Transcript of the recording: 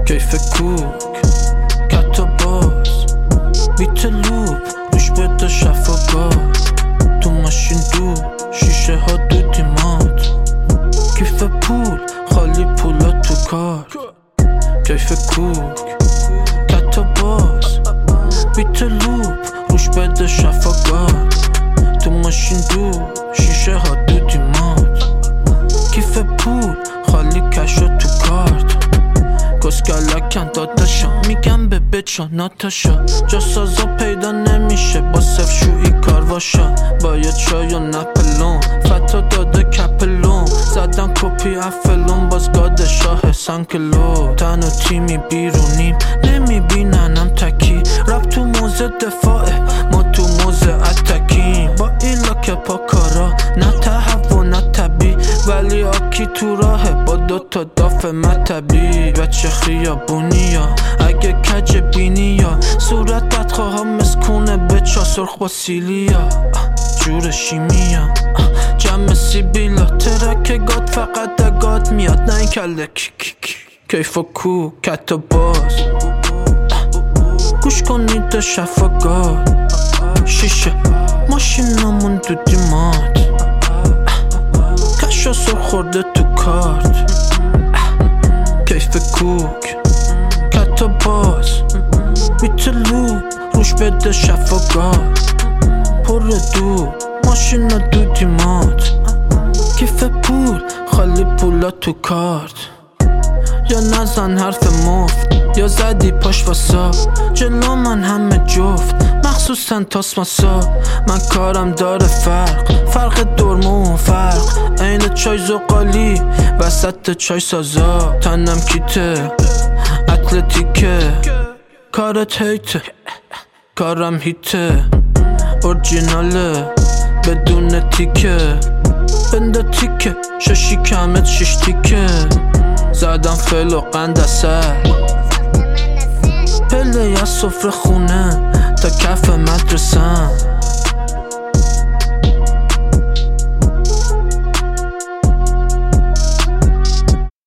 کیف کوک کت و باز بیت لوب روش بده شفاگاه تو ماشین دو شیشه ها دودیمات کیف پول خالی پولا تو کار کیف کوک کت و باز بیت لوب روش بده شفاگاه تو ماشین دو شیشه ها دودیمات کیف پول خالی کشو تو کارت کسکلکن داداشا میگم به بچا ناتاشا جا سازا پیدا نمیشه با صف شویی کارواشا با یه چای و نپلون فتا داده کپلون زدن کپی افلون باز گاد شاه سانکلو تن و تیمی بیرونیم نمیبیننم تکی رب تو موزه دفاعه ما تو موزه اتکیم با ایلا که پا کارا نه تهوع و نه طبی ولی آکی تو راهه با دوتا داف مطبی بچه خیابونیا اگه کج بینیا صورت بدخواه مسکونه بچه سرخ با سیلیا جور شیمیا جمع سیبیلا ترک گاد فقط دگاد میاد نه این کله کیف و کو کت و باز گوش کنید شفاگاد شیشه ماشینامون دودیمات کشا سر خورده تو کارت کیف کوک کت و باز بیت لوب روش بده شفاگاه پر دو ماشین دودیمات کیف پول خالی پولا تو کارت یا نزن حرف مفت یا زدی پاش واسا جلو من همه جفت مخصوصا تاسماسا من کارم داره فرق درمون فرق عین چای زغالی وسط چای سازا تنم کیته اتلتیکه کارت هیته کارم هیته اورجیناله بدون تیکه بنده تیکه ششی کمت شش تیکه زدم فل و قند اصل پله یا سفره خونه تا کف مدرسم